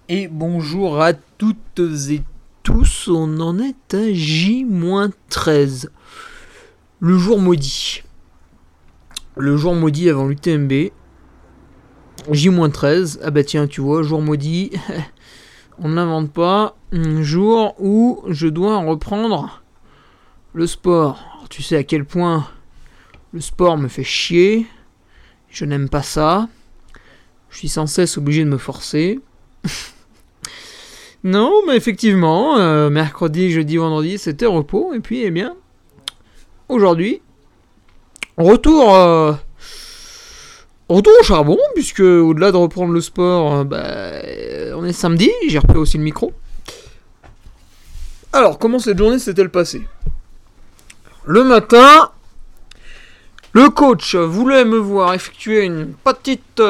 Et bonjour à toutes et tous, on en est à J-13. Le jour maudit. Le jour maudit avant l'UTMB. J-13. Ah bah tiens, tu vois, jour maudit. On ne l'invente pas. Un jour où je dois reprendre le sport. Alors, tu sais à quel point le sport me fait chier. Je n'aime pas ça. Je suis sans cesse obligé de me forcer. Non, mais effectivement, mercredi, jeudi, vendredi, c'était repos. Et puis, eh bien, aujourd'hui, retour au charbon, puisque au-delà de reprendre le sport, on est samedi, j'ai repris aussi le micro. Alors, comment cette journée s'est-elle passée ? Le matin, le coach voulait me voir effectuer une petite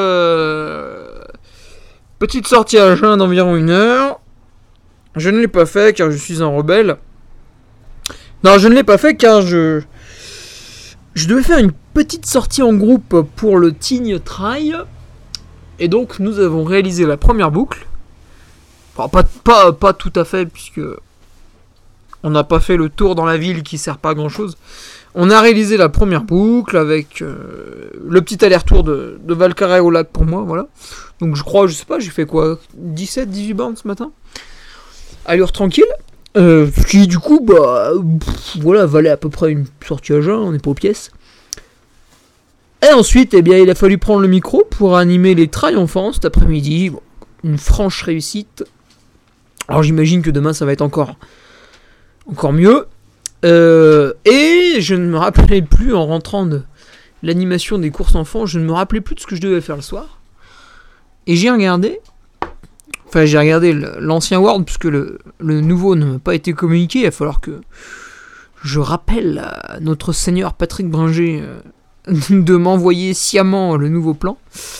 sortie à jeun d'environ 1 heure. Je ne l'ai pas fait car je suis un rebelle. Non, je ne l'ai pas fait car je devais faire une petite sortie en groupe pour le Tignes Trail. Et donc nous avons réalisé la première boucle. Enfin, pas tout à fait puisque on n'a pas fait le tour dans la ville qui sert pas à grand chose. On a réalisé la première boucle avec le petit aller-retour de Valcarré au lac pour moi, voilà. Donc je crois, je sais pas, j'ai fait quoi, 17-18 bornes ce matin. Allure tranquille. Qui du coup, voilà, valait à peu près une sortie à jeun, on n'est pas aux pièces. Et ensuite, eh bien, il a fallu prendre le micro pour animer les trails enfants cet après-midi. Bon, une franche réussite. Alors j'imagine que demain ça va être encore mieux. Et je ne me rappelais plus, en rentrant de l'animation des courses enfants, je ne me rappelais plus de ce que je devais faire le soir. Et j'ai regardé l'ancien Word, puisque le nouveau ne m'a pas été communiqué. Il va falloir que je rappelle à notre seigneur Patrick Bringer de m'envoyer sciemment le nouveau plan.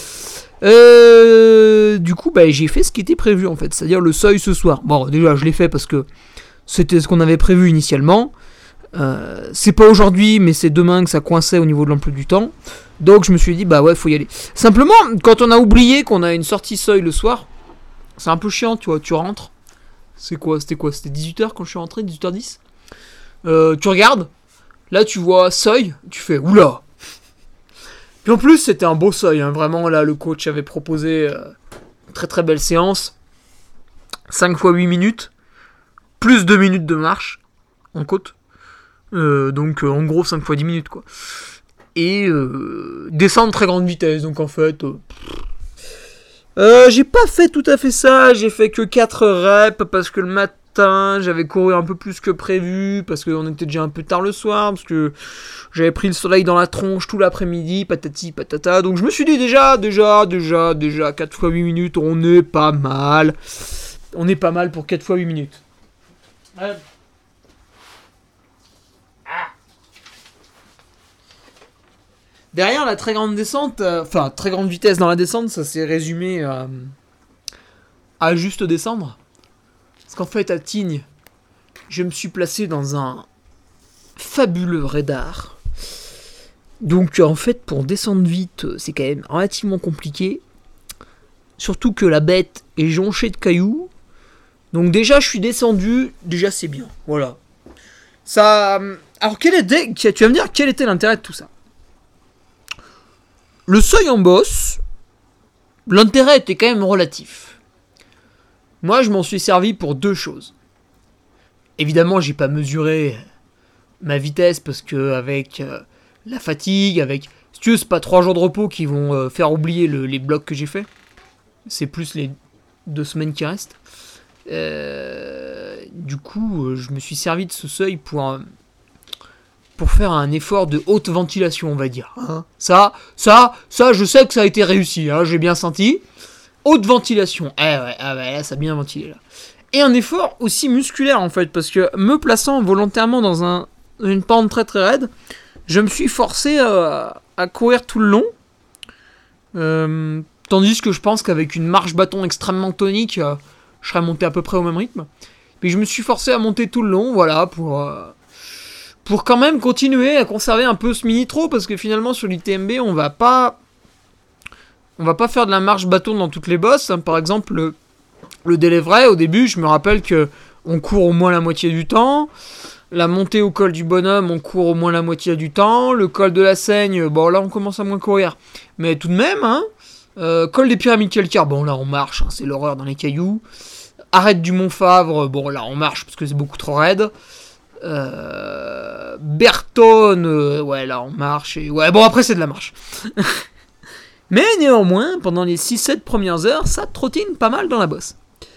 Du coup, j'ai fait ce qui était prévu en fait, c'est-à-dire le seuil ce soir. Bon, déjà, je l'ai fait parce que c'était ce qu'on avait prévu initialement. C'est pas aujourd'hui, mais c'est demain que ça coinçait au niveau de l'emploi du temps. Donc je me suis dit, faut y aller. Simplement, quand on a oublié qu'on a une sortie seuil le soir, c'est un peu chiant, tu vois, tu rentres. C'était quoi ? C'était 18h quand je suis rentré, 18h10 ? Tu regardes, là tu vois seuil, tu fais oula. Puis en plus, c'était un beau seuil, hein, vraiment, là le coach avait proposé une très très belle séance. 5 x 8 minutes, plus 2 minutes de marche en côte. Donc en gros 5 x 10 minutes quoi. Et descendre très grande vitesse, donc en fait j'ai pas fait tout à fait ça, j'ai fait que 4 reps parce que le matin j'avais couru un peu plus que prévu, parce qu'on était déjà un peu tard le soir, parce que j'avais pris le soleil dans la tronche tout l'après-midi, patati patata, donc je me suis dit déjà 4 x 8 minutes, on est pas mal pour 4 x 8 minutes. Derrière la très grande descente, très grande vitesse dans la descente, ça s'est résumé à juste descendre. Parce qu'en fait, à Tignes, je me suis placé dans un fabuleux radar. Donc en fait, pour descendre vite, c'est quand même relativement compliqué. Surtout que la bête est jonchée de cailloux. Donc déjà, je suis descendu, déjà c'est bien, voilà. Ça. Alors tu vas me dire, quel était l'intérêt de tout ça ? Le seuil en bosse, l'intérêt était quand même relatif. Moi, je m'en suis servi pour 2 choses. Évidemment, j'ai pas mesuré ma vitesse parce que avec la fatigue, si tu veux, c'est pas 3 jours de repos qui vont faire oublier les blocs que j'ai fait. C'est plus les 2 semaines qui restent. Du coup, je me suis servi de ce seuil pour faire un effort de haute ventilation, on va dire. Hein. Ça, je sais que ça a été réussi, hein, j'ai bien senti. Haute ventilation. Là, ça a bien ventilé, là. Et un effort aussi musculaire, en fait, parce que me plaçant volontairement dans une pente très très raide, je me suis forcé à courir tout le long. Tandis que je pense qu'avec une marche bâton extrêmement tonique, je serais monté à peu près au même rythme. Puis je me suis forcé à monter tout le long, voilà, pour quand même continuer à conserver un peu ce mini-trot, parce que finalement sur l'UTMB on va pas faire de la marche bâton dans toutes les bosses, hein. Par exemple le délai vrai, au début, je me rappelle que on court au moins la moitié du temps. La montée au col du Bonhomme, on court au moins la moitié du temps. Le col de la Seigne, bon là on commence à moins courir. Mais tout de même, hein. Col des Pyramides Calcaires, bon là on marche, hein, c'est l'horreur dans les cailloux. Arrête du Mont Favre, bon là on marche parce que c'est beaucoup trop raide. Bertone, ouais là on marche. Et... ouais bon après c'est de la marche. Mais néanmoins, pendant les 6-7 premières heures, ça trottine pas mal dans la bosse.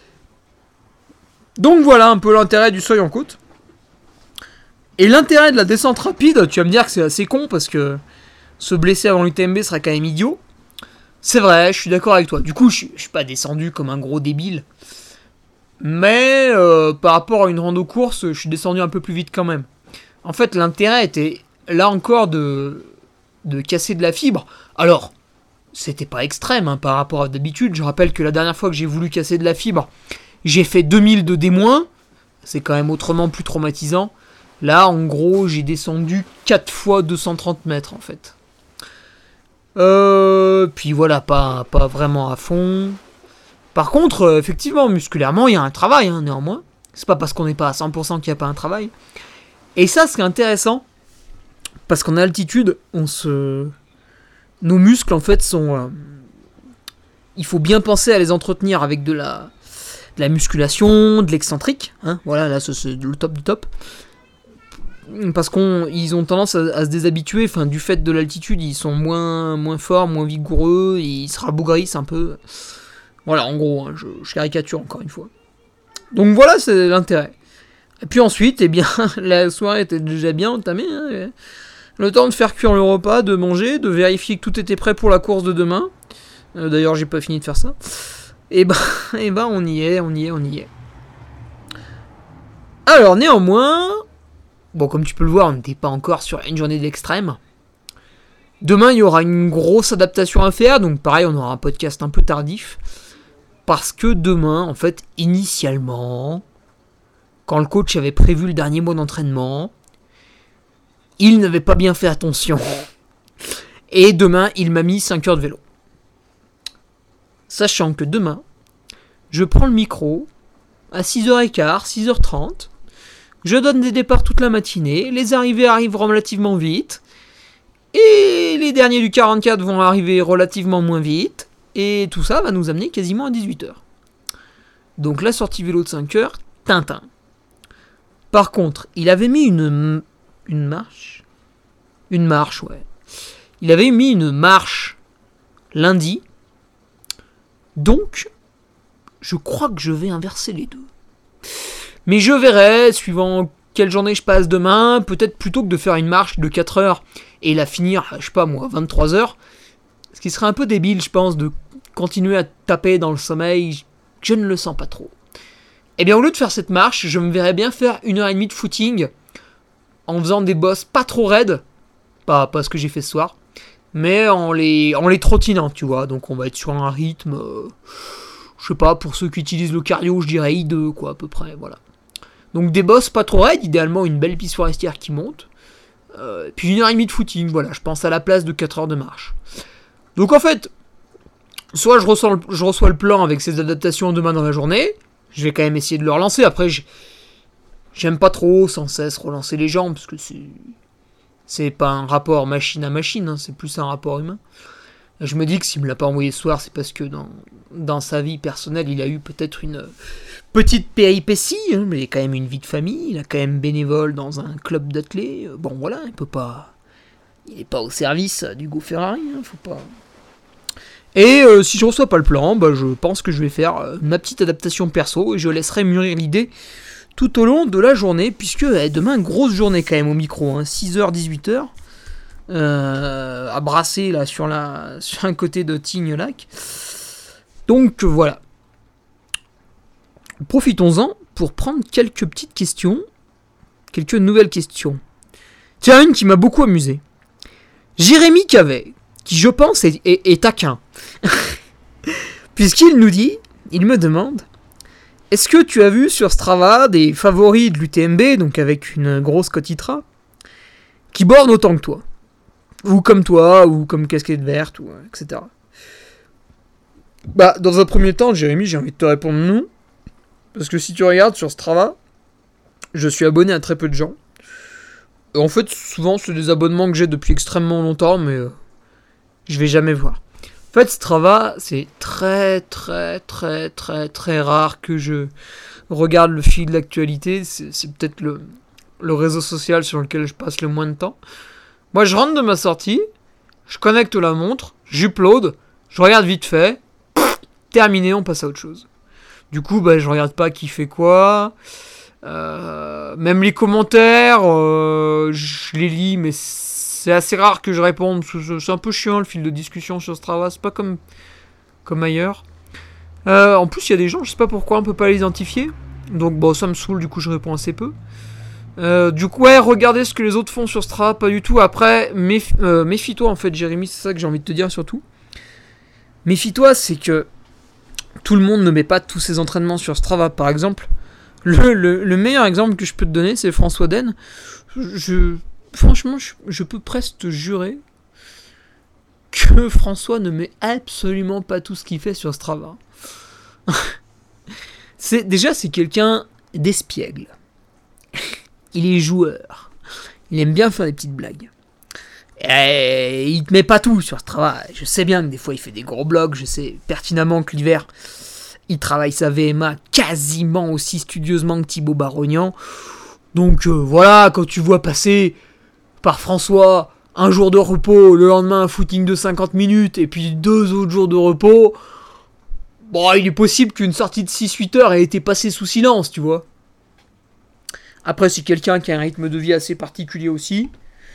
Donc voilà un peu l'intérêt du seuil en côte. Et l'intérêt de la descente rapide, tu vas me dire que c'est assez con parce que se blesser avant l'UTMB serait quand même idiot. C'est vrai, je suis d'accord avec toi. Du coup, je suis pas descendu comme un gros débile. Mais par rapport à une rando course, je suis descendu un peu plus vite quand même. En fait, l'intérêt était là encore de casser de la fibre. Alors, c'était pas extrême hein, par rapport à d'habitude. Je rappelle que la dernière fois que j'ai voulu casser de la fibre, j'ai fait 2000 de D-. C'est quand même autrement plus traumatisant. Là, en gros, j'ai descendu 4 fois 230 mètres, en fait. Puis voilà, pas vraiment à fond. Par contre, effectivement, musculairement, il y a un travail, hein, néanmoins. C'est pas parce qu'on n'est pas à 100% qu'il n'y a pas un travail. Et ça, c'est intéressant. Parce qu'en altitude, nos muscles, en fait, sont... il faut bien penser à les entretenir avec de la musculation, de l'excentrique. Hein, voilà, là, c'est le top du top. Parce qu'ils ont tendance à se déshabituer, enfin, du fait de l'altitude, ils sont moins forts, moins vigoureux, ils se rabougrissent un peu. Voilà, en gros, hein, je caricature encore une fois. Donc voilà, c'est l'intérêt. Et puis ensuite, eh bien, la soirée était déjà bien entamée. Hein, le temps de faire cuire le repas, de manger, de vérifier que tout était prêt pour la course de demain. D'ailleurs, j'ai pas fini de faire ça. Et ben, on y est. Alors, néanmoins... bon, comme tu peux le voir, on n'était pas encore sur une journée d'extrême. Demain, il y aura une grosse adaptation à faire, donc pareil, on aura un podcast un peu tardif. Parce que demain, en fait, initialement, quand le coach avait prévu le dernier mois d'entraînement, il n'avait pas bien fait attention. Et demain, il m'a mis 5 heures de vélo. Sachant que demain, je prends le micro à 6h15, 6h30, je donne des départs toute la matinée, les arrivées arrivent relativement vite, et les derniers du 44 vont arriver relativement moins vite, et tout ça va nous amener quasiment à 18h. Donc la sortie vélo de 5h, Tintin. Par contre, il avait mis une marche. Une marche, ouais. Il avait mis une marche lundi, donc je crois que je vais inverser les deux. Mais je verrai, suivant quelle journée je passe demain, peut-être plutôt que de faire une marche de 4 heures et la finir, je sais pas moi, 23 heures, ce qui serait un peu débile, je pense, de continuer à taper dans le sommeil, je ne le sens pas trop. Et bien au lieu de faire cette marche, je me verrais bien faire 1h30 de footing, en faisant des bosses pas trop raides, pas ce que j'ai fait ce soir, mais en les trottinant, tu vois, donc on va être sur un rythme, je sais pas, pour ceux qui utilisent le cardio, je dirais I2, quoi, à peu près, voilà. Donc des bosses pas trop raides, idéalement une belle piste forestière qui monte, puis 1h30 de footing, voilà, je pense à la place de 4 heures de marche. Donc en fait, soit je reçois le plan avec ces adaptations demain dans la journée, je vais quand même essayer de le relancer, après j'aime pas trop sans cesse relancer les gens, parce que c'est pas un rapport machine à machine, hein, c'est plus un rapport humain. Je me dis que s'il me l'a pas envoyé ce soir, c'est parce que dans sa vie personnelle, il a eu peut-être une petite péripétie, hein, mais il a quand même une vie de famille, il a quand même bénévole dans un club d'athlètes. Bon voilà, il est pas au service d'Hugo Ferrari, hein, faut pas. Et si je reçois pas le plan, bah, je pense que je vais faire ma petite adaptation perso et je laisserai mûrir l'idée tout au long de la journée, puisque demain, grosse journée quand même au micro, hein, 6h, 18h. À brasser là sur un côté de Tignes-Lac. Donc voilà. Profitons-en pour prendre quelques petites questions, quelques nouvelles questions. Tiens, une qui m'a beaucoup amusé. Jérémy Cavet, qui je pense est taquin, puisqu'il nous dit, il me demande, est-ce que tu as vu sur Strava des favoris de l'UTMB, donc avec une grosse cotitra, qui bornent autant que toi? Ou comme toi, ou comme Casquette Verte, ou etc. Bah, dans un premier temps, Jérémy, j'ai envie de te répondre non. Parce que si tu regardes sur Strava, je suis abonné à très peu de gens. En fait, souvent, c'est des abonnements que j'ai depuis extrêmement longtemps, mais je vais jamais voir. En fait, Strava, c'est très rare que je regarde le fil de l'actualité. C'est peut-être le réseau social sur lequel je passe le moins de temps. Moi, je rentre de ma sortie, je connecte la montre, j'upload, je regarde vite fait, terminé, on passe à autre chose. Du coup, je regarde pas qui fait quoi. Même les commentaires, je les lis, mais c'est assez rare que je réponde. C'est un peu chiant le fil de discussion sur Strava, c'est pas comme ailleurs. En plus, il y a des gens, je sais pas pourquoi, on peut pas les identifier. Donc ça me saoule, du coup je réponds assez peu. Du coup, regardez ce que les autres font sur Strava, pas du tout. Après, méfie-toi en fait, Jérémy, c'est ça que j'ai envie de te dire surtout. Méfie-toi, c'est que tout le monde ne met pas tous ses entraînements sur Strava. Par exemple, le meilleur exemple que je peux te donner, c'est François Den. Franchement, je peux presque te jurer que François ne met absolument pas tout ce qu'il fait sur Strava. C'est quelqu'un d'espiègle. Il est joueur. Il aime bien faire des petites blagues. Et il te met pas tout sur Strava. Je sais bien que des fois il fait des gros blogs. Je sais pertinemment que l'hiver il travaille sa VMA quasiment aussi studieusement que Thibaut Barognan. Donc voilà, quand tu vois passer par François un jour de repos, le lendemain un footing de 50 minutes et puis 2 autres jours de repos, il est possible qu'une sortie de 6-8 heures ait été passée sous silence, tu vois. Après, c'est quelqu'un qui a un rythme de vie assez particulier aussi.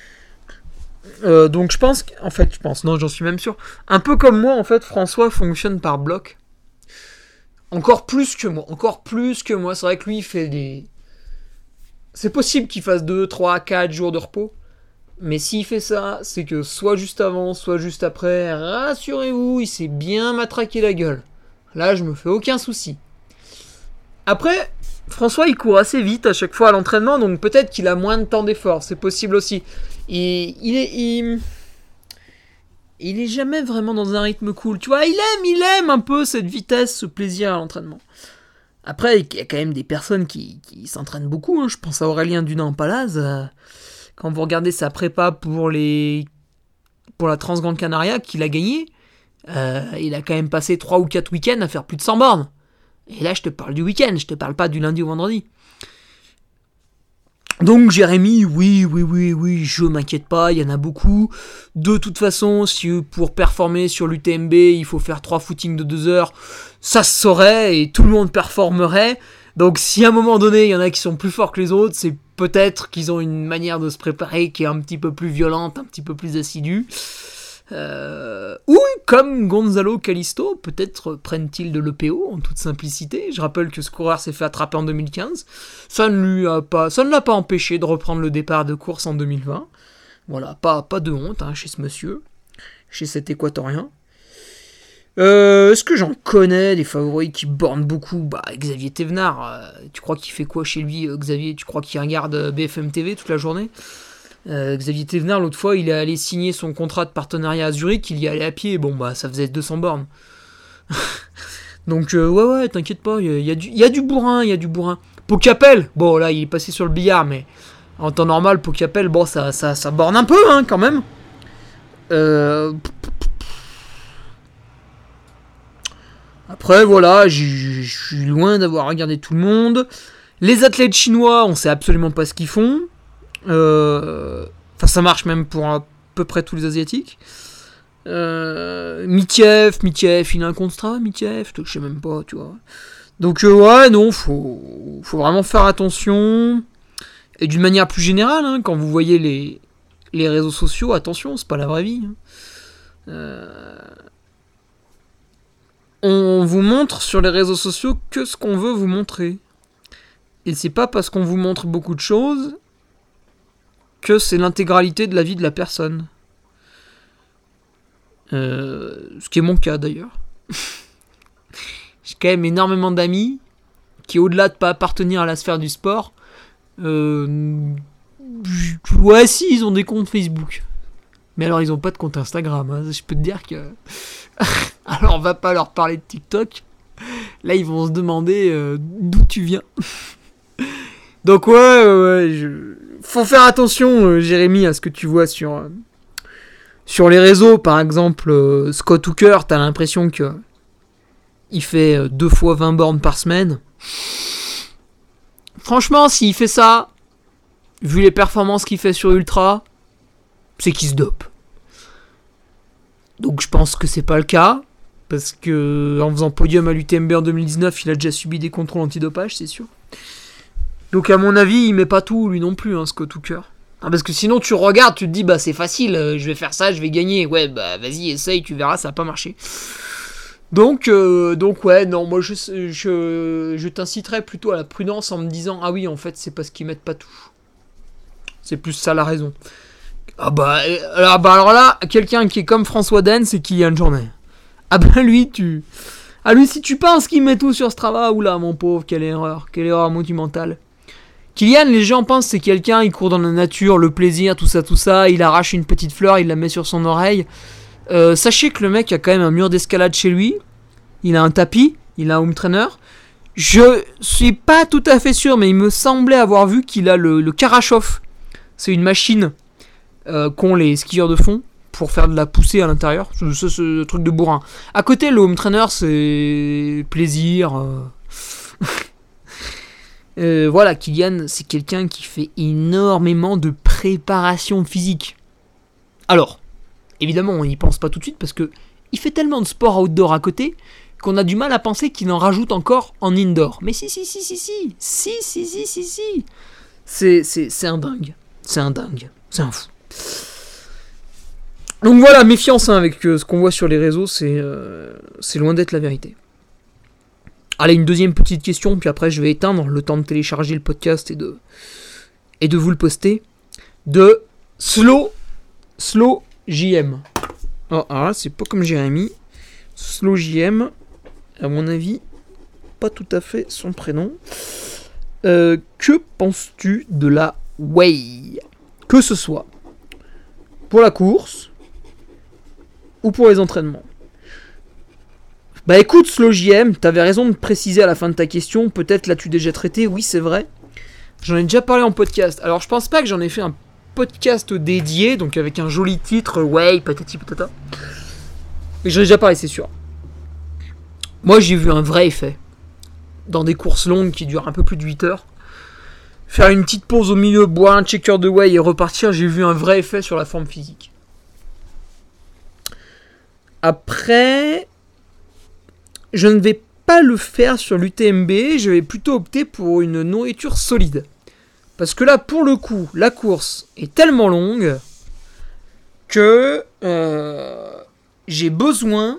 Donc non, j'en suis même sûr. Un peu comme moi, en fait, François fonctionne par bloc. Encore plus que moi. C'est vrai que lui, il fait des... C'est possible qu'il fasse 2, 3, 4 jours de repos. Mais s'il fait ça, c'est que soit juste avant, soit juste après, rassurez-vous, il s'est bien matraqué la gueule. Là, je me fais aucun souci. Après, François, il court assez vite à chaque fois à l'entraînement, donc peut-être qu'il a moins de temps d'effort. C'est possible aussi. Il est jamais vraiment dans un rythme cool. Tu vois, il aime un peu cette vitesse, ce plaisir à l'entraînement. Après, il y a quand même des personnes qui s'entraînent beaucoup. Hein. Je pense à Aurélien Dunas-Palaz. Quand vous regardez sa prépa pour la Transgrande Canaria qu'il a gagné, il a quand même passé 3 ou 4 week-ends à faire plus de 100 bornes. Et là, je te parle du week-end, je te parle pas du lundi au vendredi. Donc Jérémy, oui, je m'inquiète pas, il y en a beaucoup. De toute façon, si pour performer sur l'UTMB, il faut faire 3 footings de 2 heures, ça se saurait et tout le monde performerait. Donc si à un moment donné, il y en a qui sont plus forts que les autres, c'est peut-être qu'ils ont une manière de se préparer qui est un petit peu plus violente, un petit peu plus assidue. Ou comme Gonzalo Callisto, peut-être prennent-ils de l'EPO en toute simplicité. Je rappelle que ce coureur s'est fait attraper en 2015. Ça ne l'a pas empêché de reprendre le départ de course en 2020. Voilà, pas de honte chez ce monsieur, chez cet équatorien. Est-ce que j'en connais des favoris qui bornent beaucoup? Xavier Thévenard, tu crois qu'il fait quoi chez lui, Xavier? Tu crois qu'il regarde BFM TV toute la journée? Xavier Thévenard, l'autre fois, il est allé signer son contrat de partenariat à Zurich, il y allait à pied, ça faisait 200 bornes. Donc, ouais, t'inquiète pas, il y a du bourrin, Pocapel, là, il est passé sur le billard, mais en temps normal, Pocapel, ça borne un peu, quand même. Après, voilà, je suis loin d'avoir regardé tout le monde. Les athlètes chinois, on sait absolument pas ce qu'ils font. Ça marche même pour à peu près tous les asiatiques. Mitiev, il a un compte Strava, Mitiev, je sais même pas, tu vois. Donc ouais, non, faut vraiment faire attention. Et d'une manière plus générale, quand vous voyez les réseaux sociaux, attention, c'est pas la vraie vie. On vous montre sur les réseaux sociaux que ce qu'on veut vous montrer. Et c'est pas parce qu'on vous montre beaucoup de choses que c'est l'intégralité de la vie de la personne. Ce qui est mon cas d'ailleurs. J'ai quand même énormément d'amis qui, au-delà de pas appartenir à la sphère du sport, ils ont des comptes Facebook. Mais alors ils ont pas de compte Instagram. Je peux te dire que... Alors on va pas leur parler de TikTok. Là, ils vont se demander d'où tu viens. Donc faut faire attention, Jérémy, à ce que tu vois sur les réseaux. Par exemple, Scott Hooker, t'as l'impression que il fait 2 fois 20 bornes par semaine. Franchement, s'il fait ça, vu les performances qu'il fait sur Ultra, c'est qu'il se dope. Donc je pense que c'est pas le cas, parce que en faisant podium à l'UTMB en 2019, il a déjà subi des contrôles antidopage, c'est sûr. Donc à mon avis, il met pas tout lui non plus, Scott Hooker. Parce que sinon tu regardes, tu te dis bah c'est facile, je vais faire ça, je vais gagner. Ouais bah vas-y essaye, tu verras, ça va pas marcher. Donc ouais, non, moi je t'inciterais plutôt à la prudence en me disant ah oui en fait c'est parce qu'ils mettent pas tout. C'est plus ça la raison. Alors là, quelqu'un qui est comme François Den, c'est Kylian Jornet. Ah bah lui si tu penses qu'il met tout sur Strava, oula mon pauvre, quelle erreur monumentale. Kylian, les gens pensent c'est quelqu'un, il court dans la nature, le plaisir, tout ça, il arrache une petite fleur, il la met sur son oreille. Sachez que le mec a quand même un mur d'escalade chez lui, il a un tapis, il a un home trainer. Je suis pas tout à fait sûr, mais il me semblait avoir vu qu'il a le Karachov. C'est une machine qu'ont les skieurs de fond pour faire de la poussée à l'intérieur. Ce truc de bourrin. À côté, le home trainer, c'est plaisir. Voilà, Kylian, c'est quelqu'un qui fait énormément de préparation physique. Alors, évidemment, on n'y pense pas tout de suite parce que il fait tellement de sport outdoor à côté qu'on a du mal à penser qu'il en rajoute encore en indoor. Mais si. C'est un dingue. C'est un fou. Donc voilà, méfiance avec ce qu'on voit sur les réseaux, c'est loin d'être la vérité. Allez, une deuxième petite question, puis après je vais éteindre le temps de télécharger le podcast et de vous le poster. De Slow JM. Oh, alors là, c'est pas comme Jérémy. Slow JM, à mon avis, pas tout à fait son prénom. Que penses-tu de la Whey ? Que ce soit pour la course ou pour les entraînements. Bah écoute, Slow JM, t'avais raison de préciser à la fin de ta question. Peut-être l'as-tu déjà traité, oui c'est vrai. J'en ai déjà parlé en podcast. Alors je pense pas que j'en ai fait un podcast dédié, donc avec un joli titre, Whey, patati patata. Mais j'en ai déjà parlé, c'est sûr. Moi j'ai vu un vrai effet. Dans des courses longues qui durent un peu plus de 8 heures. Faire une petite pause au milieu, boire un shaker de Whey et repartir, j'ai vu un vrai effet sur la forme physique. Après, je ne vais pas le faire sur l'UTMB, je vais plutôt opter pour une nourriture solide. Parce que là, pour le coup, la course est tellement longue que j'ai besoin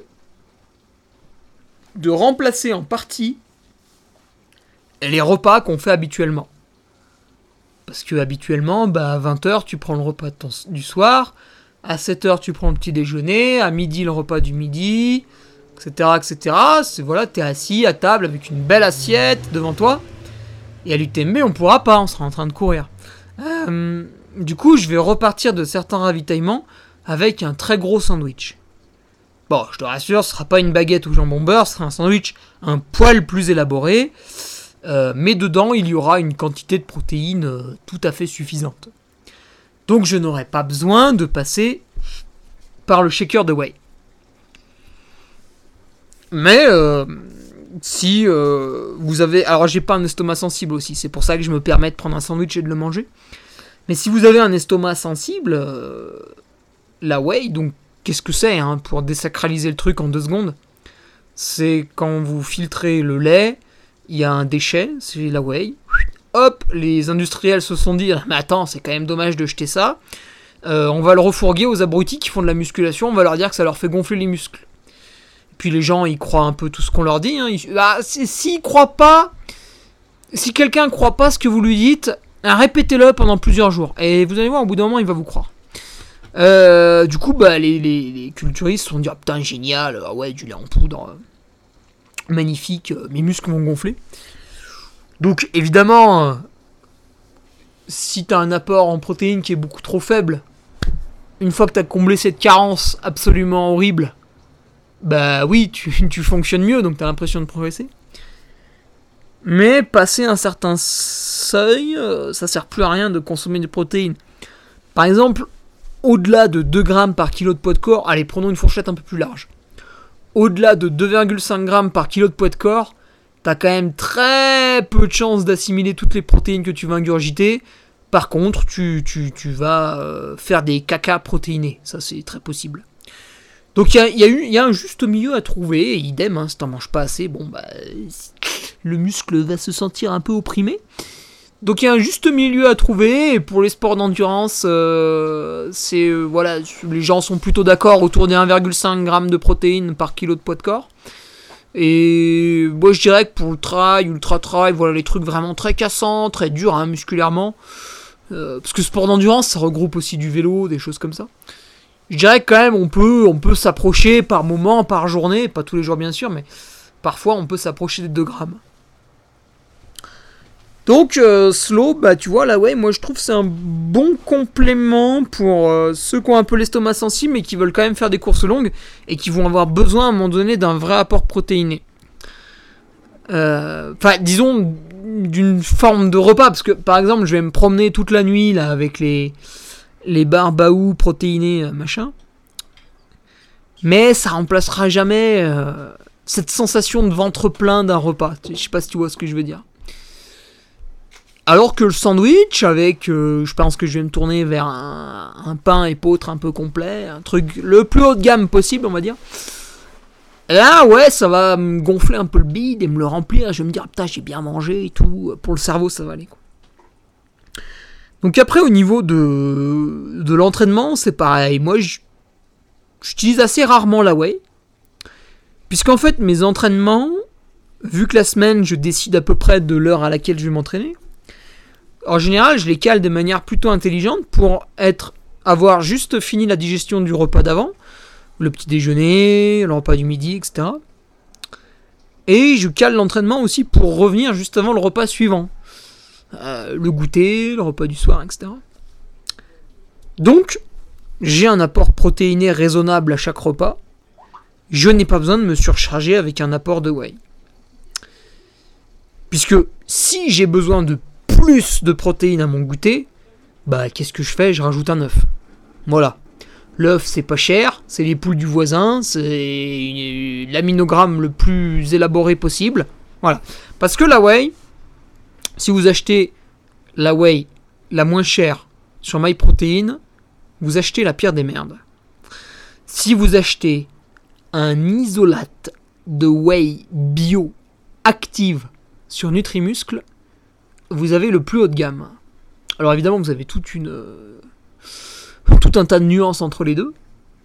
de remplacer en partie les repas qu'on fait habituellement. Parce que habituellement, à 20h, tu prends le repas du soir, à 7h, tu prends le petit déjeuner, à midi, le repas du midi, etc. Voilà, t'es assis à table avec une belle assiette devant toi. Et à l'UTMB, on pourra pas, on sera en train de courir. Du coup, je vais repartir de certains ravitaillements avec un très gros sandwich. Bon, je te rassure, ce sera pas une baguette ou jambon beurre, ce sera un sandwich un poil plus élaboré. Mais dedans, il y aura une quantité de protéines tout à fait suffisante. Donc je n'aurai pas besoin de passer par le shaker de Whey. Mais si vous avez... Alors j'ai pas un estomac sensible aussi, c'est pour ça que je me permets de prendre un sandwich et de le manger. Mais si vous avez un estomac sensible, la Whey, donc qu'est-ce que c'est pour désacraliser le truc en 2 secondes ? C'est quand vous filtrez le lait, il y a un déchet, c'est la Whey. Hop, les industriels se sont dit « Mais attends, c'est quand même dommage de jeter ça. On va le refourguer aux abrutis qui font de la musculation, on va leur dire que ça leur fait gonfler les muscles. » Puis les gens, ils croient un peu tout ce qu'on leur dit. S'ils croient pas, si quelqu'un croit pas ce que vous lui dites, répétez-le pendant plusieurs jours. Et vous allez voir, au bout d'un moment, il va vous croire. Du coup, les culturistes se sont dit « Ah putain, génial, ouais, du lait en poudre. Magnifique, mes muscles vont gonfler. » Donc évidemment, si t'as un apport en protéines qui est beaucoup trop faible, une fois que t'as comblé cette carence absolument horrible, oui, tu fonctionnes mieux, donc t'as l'impression de progresser. Mais passer un certain seuil, ça sert plus à rien de consommer des protéines. Par exemple, au-delà de 2 grammes par kilo de poids de corps, allez, prenons une fourchette un peu plus large. Au-delà de 2,5 grammes par kilo de poids de corps, t'as quand même très peu de chances d'assimiler toutes les protéines que tu vas ingurgiter. Par contre, tu vas faire des caca protéinés. Ça, c'est très possible. Donc, il y a un juste milieu à trouver. Et idem, si t'en manges pas assez, le muscle va se sentir un peu opprimé. Donc, il y a un juste milieu à trouver. Et pour les sports d'endurance, les gens sont plutôt d'accord autour des 1,5 g de protéines par kilo de poids de corps. Et moi, je dirais que pour le trail, ultra trail, voilà les trucs vraiment très cassants, très durs musculairement. Parce que sport d'endurance, ça regroupe aussi du vélo, des choses comme ça. Je dirais que quand même, on peut s'approcher par moment, par journée, pas tous les jours bien sûr, mais parfois on peut s'approcher des 2 grammes. Donc, slow, tu vois, là, ouais, moi je trouve que c'est un bon complément pour ceux qui ont un peu l'estomac sensible, mais qui veulent quand même faire des courses longues, et qui vont avoir besoin à un moment donné d'un vrai apport protéiné. Disons, d'une forme de repas, parce que, par exemple, je vais me promener toute la nuit, là, avec les barres Baou protéinées, machin. Mais ça remplacera jamais cette sensation de ventre plein d'un repas. Je sais pas si tu vois ce que je veux dire. Alors que le sandwich, avec, je pense que je vais me tourner vers un pain épeautre un peu complet, un truc le plus haut de gamme possible, on va dire. Là, ouais, ça va me gonfler un peu le bide et me le remplir. Je vais me dire, putain, j'ai bien mangé et tout. Pour le cerveau, ça va aller, quoi. Donc après, au niveau de l'entraînement, c'est pareil. Moi, j'utilise assez rarement la whey. Puisqu'en fait, mes entraînements, vu que la semaine, je décide à peu près de l'heure à laquelle je vais m'entraîner, en général, je les cale de manière plutôt intelligente pour avoir juste fini la digestion du repas d'avant, le petit déjeuner, le repas du midi, etc. Et je cale l'entraînement aussi pour revenir juste avant le repas suivant. Le goûter, le repas du soir, etc. Donc, j'ai un apport protéiné raisonnable à chaque repas. Je n'ai pas besoin de me surcharger avec un apport de whey. Puisque si j'ai besoin de plus de protéines à mon goûter, qu'est-ce que je fais ? Je rajoute un œuf. Voilà. L'œuf, c'est pas cher, c'est les poules du voisin, c'est l'aminogramme le plus élaboré possible. Voilà. Parce que la whey, si vous achetez la whey la moins chère sur MyProtein, vous achetez la pire des merdes. Si vous achetez un isolate de whey bio active sur Nutrimuscle, vous avez le plus haut de gamme. Alors évidemment, vous avez tout un tas de nuances entre les deux.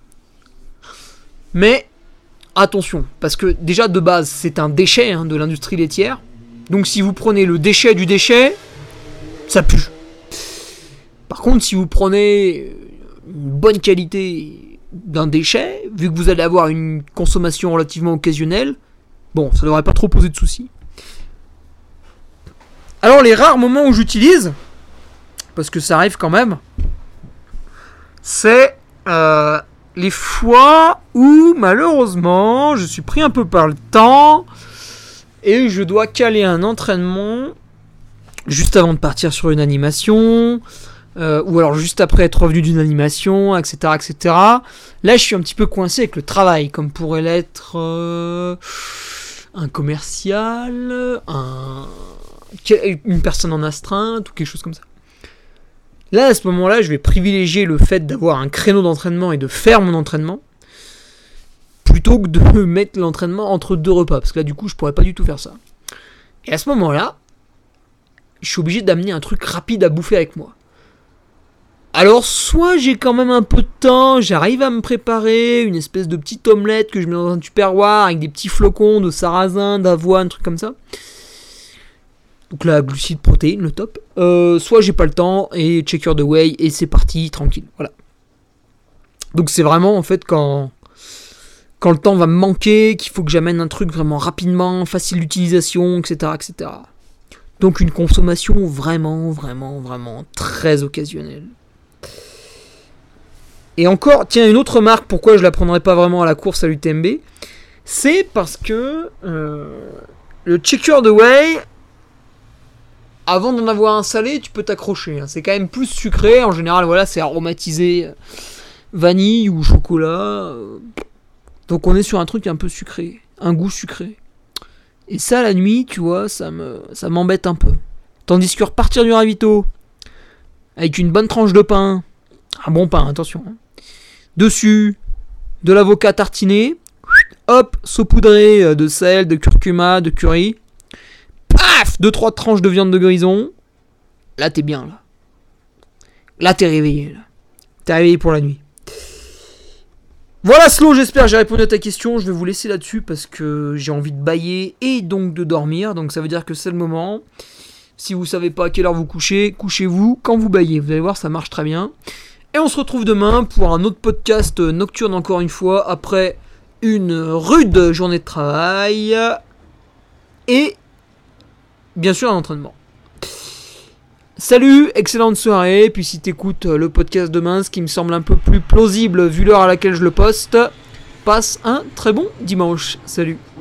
Mais attention, parce que déjà de base, c'est un déchet de l'industrie laitière. Donc si vous prenez le déchet du déchet, ça pue. Par contre, si vous prenez une bonne qualité d'un déchet, vu que vous allez avoir une consommation relativement occasionnelle, ça ne devrait pas trop poser de soucis. Alors les rares moments où j'utilise, parce que ça arrive quand même, c'est les fois où malheureusement je suis pris un peu par le temps et je dois caler un entraînement juste avant de partir sur une animation, ou alors juste après être revenu d'une animation, etc., etc. Là, je suis un petit peu coincé avec le travail, comme pourrait l'être un commercial, une personne en astreinte ou quelque chose comme ça. Là, à ce moment-là, je vais privilégier le fait d'avoir un créneau d'entraînement et de faire mon entraînement plutôt que de me mettre l'entraînement entre 2 repas, parce que là, du coup, je pourrais pas du tout faire ça. Et à ce moment-là, je suis obligé d'amener un truc rapide à bouffer avec moi. Alors, soit j'ai quand même un peu de temps, j'arrive à me préparer une espèce de petite omelette que je mets dans un tupperware avec des petits flocons de sarrasin, d'avoine, un truc comme ça. Donc là, glucides, protéines, le top. Soit j'ai pas le temps et checker de whey et c'est parti, tranquille. Voilà. Donc c'est vraiment en fait quand le temps va me manquer, qu'il faut que j'amène un truc vraiment rapidement, facile d'utilisation, etc., etc. Donc une consommation vraiment, vraiment, vraiment très occasionnelle. Et encore, tiens, une autre remarque, pourquoi je la prendrais pas vraiment à la course à l'UTMB, c'est parce que le checker de whey, avant d'en avoir un salé, tu peux t'accrocher. Hein. C'est quand même plus sucré. En général, voilà, c'est aromatisé vanille ou chocolat. Donc on est sur un truc un peu sucré. Un goût sucré. Et ça, la nuit, tu vois, ça m'embête un peu. Tandis que repartir du ravito, avec une bonne tranche de pain, un bon pain, attention. Hein. Dessus, de l'avocat tartiné. Hop, saupoudré de sel, de curcuma, de curry. Paf, 2-3 tranches de viande de grison. Là, t'es bien, là. Là, t'es réveillé, là. T'es réveillé pour la nuit. Voilà, Slow, j'espère que j'ai répondu à ta question. Je vais vous laisser là-dessus parce que j'ai envie de bâiller et donc de dormir. Donc, ça veut dire que c'est le moment. Si vous savez pas à quelle heure vous couchez, couchez-vous quand vous baillez. Vous allez voir, ça marche très bien. Et on se retrouve demain pour un autre podcast nocturne, encore une fois, après une rude journée de travail. Et bien sûr, un entraînement. Salut, excellente soirée. Puis si t'écoutes le podcast demain, ce qui me semble un peu plus plausible vu l'heure à laquelle je le poste, passe un très bon dimanche. Salut.